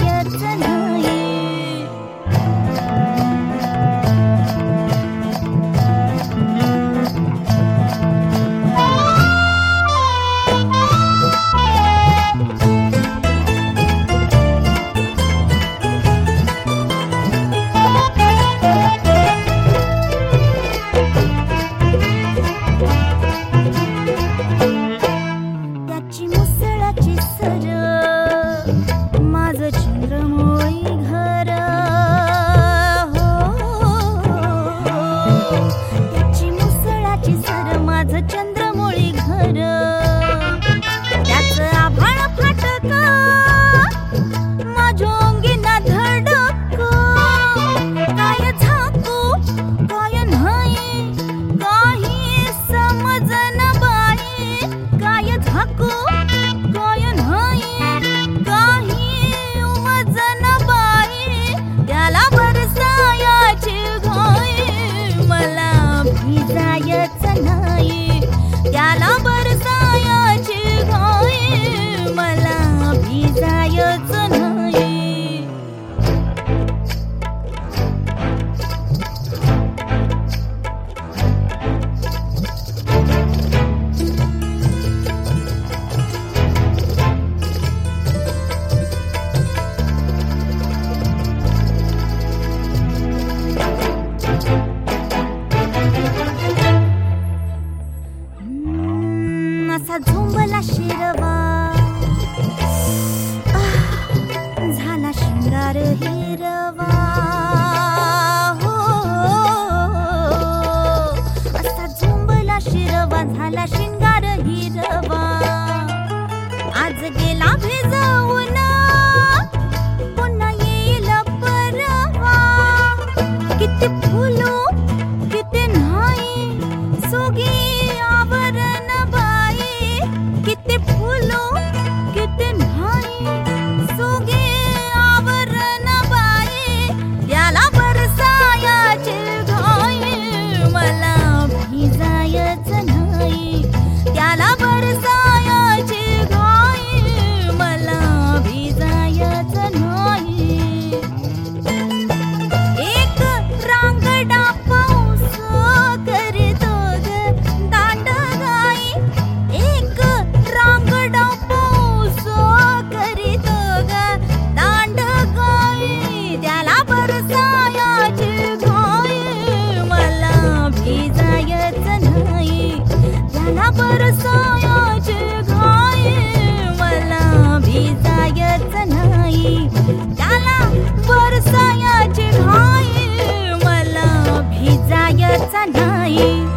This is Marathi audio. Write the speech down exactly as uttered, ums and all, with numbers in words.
भिजायच नाही. त्याची मुसळाची सर माझं चंद्रमोळी घर हो. त्याची मुसळाची सर माझं चंद्रमोळी घर. त्याचं आभाळ फाटक माझ्या अंगीना धडक. काय झाकू काय नाही काही समजन बाई. काय झाकू काय नाही काही उमजन बाई. त्याला बरसायाची घाई मला भिजायच नाही. त्याला बरसायाची घाई मला भिजायच नाही. असा झुंबला शिरवा आह, झाला शिंगार हिरवा हो. असा झुंबला शिरवा झाला शिंगार हिरवा. आज गेला भिजवून पुन्हा येईल परवा. किती फुलो किती नाही सुगी आवरण बाई. किती फुलो किती नाही सुगे आवरण बाई. याला बरसायाची घाई मला भिजायच नाही. त्याला बरसायाची घाई मला भिजायच नाही. एक रांगडा पाऊस करीतो ग दांड गाई. एक रांगडा पाऊस करीतो ग दांड गाई. त्याला बरसायाची घाई मला भिजायच नाही. त्याला बरसायाची घाई मला भिजायच नाही. त्याला बरसायाची घाई मला भिजायच नाही.